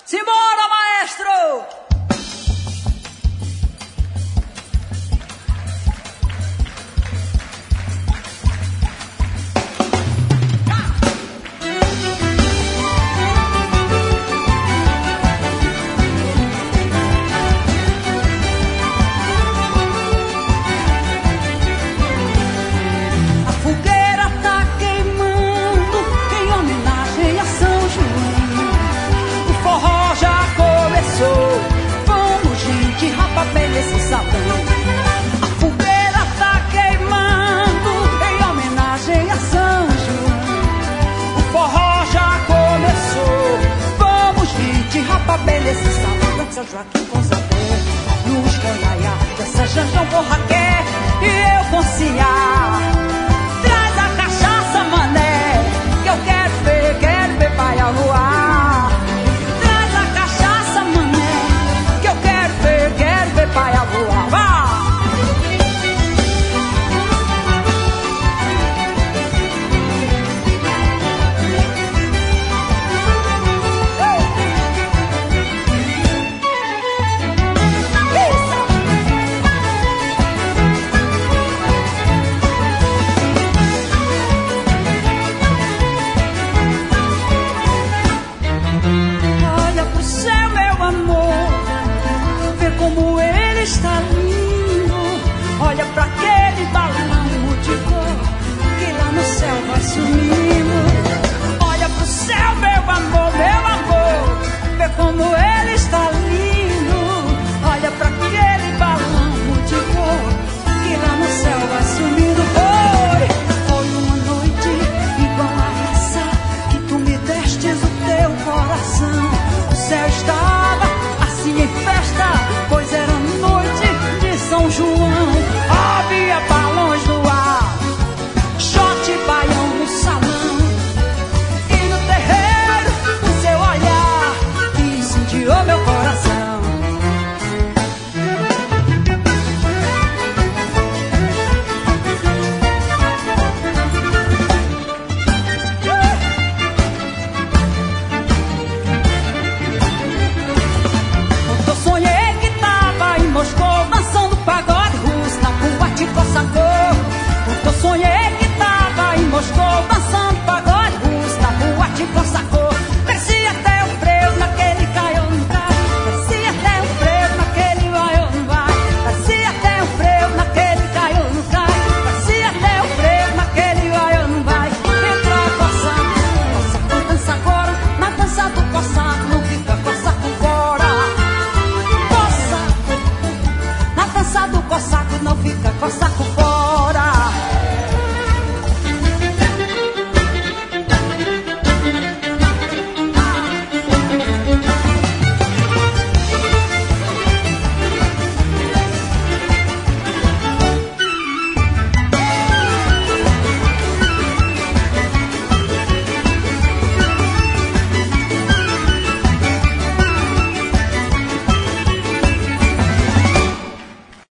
Simbora, maestro! Esse sabão. A fogueira tá queimando em homenagem a São João. O forró já começou. Vamos, gente, rapa bem nesse sabão. Dança Joaquim com Zabé, Luz Candaia, dança Janjão com Raquel e eu com Ciá. Traz a cachaça, mané, que eu quero ver paia voar. Traz a cachaça, mané, que eu quero ver paia voar. Vá! Olha pro céu, meu amor, vê como ele está lindo. Olha pra aquele balão de cor que lá no céu vai sumindo. Olha pro céu, meu amor,